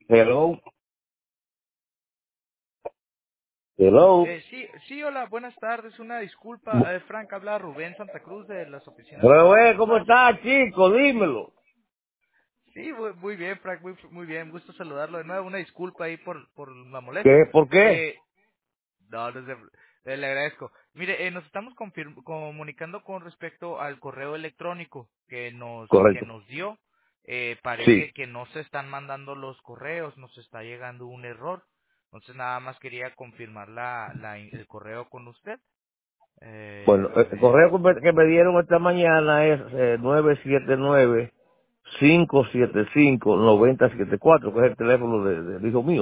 Hello, hello. Sí, hola, buenas tardes. Una disculpa, Frank, habla Rubén Santa Cruz de las oficinas de Pero, nosotros. ¿cómo estás, chico? Dímelo. Sí, muy bien, Frank, muy bien. Gusto saludarlo de nuevo. Una disculpa ahí por la molestia. ¿Qué? ¿Por qué? Eh, no, le agradezco. Mire, nos estamos comunicando con respecto al correo electrónico que Correcto. nos dio. Parece Sí. que no se están mandando los correos, nos está llegando un error. Entonces nada más quería confirmar el correo con usted. Bueno, A el ver. correo que me dieron esta mañana es 979-575-9074, que es el teléfono del hijo mío.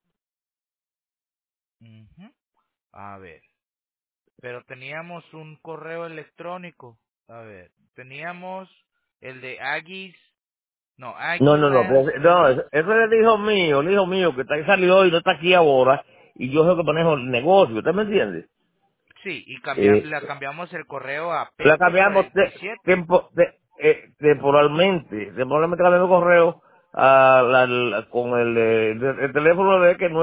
Ujú. A ver, pero teníamos un correo electrónico. A ver, teníamos el de Aggies, no, No, no, no, Aguilas no, Release. eso es el hijo mío que está que salió y no está aquí ahora, y yo soy el que manejo el negocio, ¿usted me entiende? Sí, y Eh, le cambiamos el correo a La cambiamos Pepe47. temporalmente cambiamos correo con el teléfono de que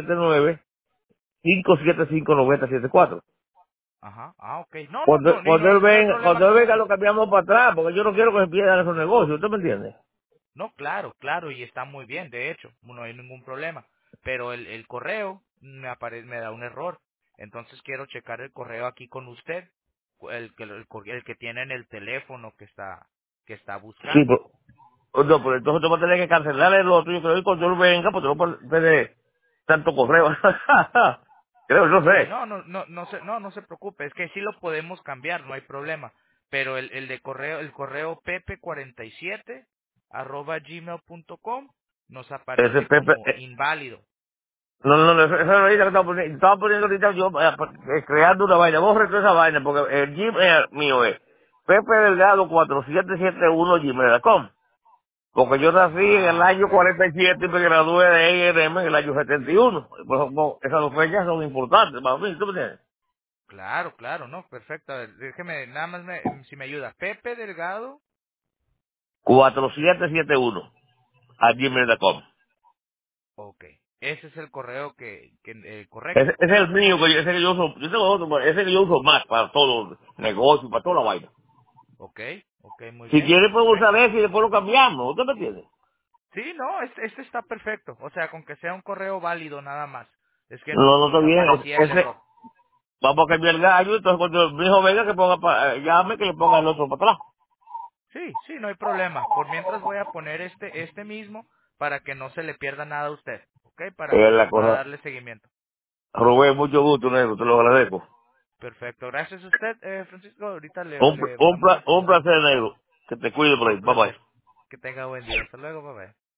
979-575-9074. Ajá, ok. No, no, Cuando, no, cuando él no hay venga, problema cuando él con venga eso. lo cambiamos para atrás, porque yo no quiero que se pierdan esos negocios, ¿usted me entiende? No, claro, claro, y está muy bien, de hecho, no hay ningún problema. Pero el correo me da un error. Entonces quiero checar el correo aquí con usted, el que tiene en el teléfono que está Sí, buscando. no, pero entonces tú vas a tener que cancelar el otro, yo creo que cuando él venga, pues tú no puedes tener tanto correo. Creo, no Sí, sé. no se preocupe, es que sí lo podemos cambiar, no hay problema. Pero el correo pepe47 @gmail.com nos Ese aparece Pepe, como inválido. no, no, no, eso es ahorita que estaba poniendo ahorita yo, creando una vaina, borre toda esa vaina, porque el Gmail mío es Pepe Delgado 4771 gmail.com, porque yo nací en el Ah, año 47 y me gradué de A&M en el año 71, pues no, esas dos fechas son importantes para mí, ¿tú me entiendes? claro, claro, no, perfecto. A ver, déjeme, nada más si me ayuda. Pepe Delgado, 4771 gmail.com. ok. Ese es el correo Ese, correcto. ese es el mío, ese que yo uso, yo tengo otro, pero ese que yo uso más para todos los negocios, para toda la vaina. Ok, ok, muy Si bien, quiere puedo usar perfecto. ese y después lo cambiamos, ¿usted me entiende? Sí, no, este está perfecto. O sea, con que sea un correo válido nada más. Es que No, no está me bien. aparecía el Ese, error. vamos a cambiar el gallo, entonces cuando mi hijo venga que ponga, llame que le ponga el otro para atrás. Sí, sí, no hay problema. Por mientras voy a poner este mismo para que no se le pierda nada a usted. Ok, Es la para cosa. darle seguimiento. Rubén, mucho gusto, negro, te lo agradezco. Perfecto. Gracias a usted, Francisco. Ahorita Un, le mandamos la un información. placer, negro. Que te cuide por ahí. Un Bye bye. placer. Que tenga buen día. Hasta luego, bye bye.